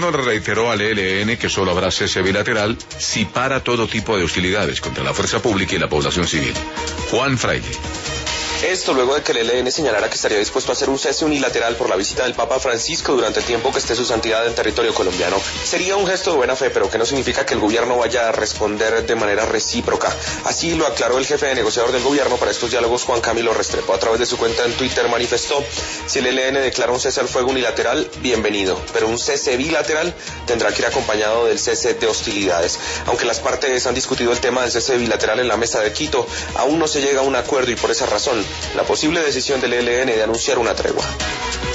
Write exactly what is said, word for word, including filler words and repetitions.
gobierno le reiteró al E L N que solo habrá cese bilateral si para todo tipo de hostilidades contra la fuerza pública y la población civil. Juan Fraile. Esto luego de que el E L N señalara que estaría dispuesto a hacer un cese unilateral por la visita del Papa Francisco durante el tiempo que esté su santidad en territorio colombiano. Sería un gesto de buena fe, pero que no significa que el gobierno vaya a responder de manera recíproca. Así lo aclaró el jefe de negociador del gobierno para estos diálogos, Juan Camilo Restrepo. A través de su cuenta en Twitter manifestó: si el E L N declara un cese al fuego unilateral, bienvenido, pero un cese bilateral tendrá que ir acompañado del cese de hostilidades. Aunque las partes han discutido el tema del cese bilateral en la mesa de Quito, aún no se llega a un acuerdo y por esa razón la posible decisión del E L N de anunciar una tregua.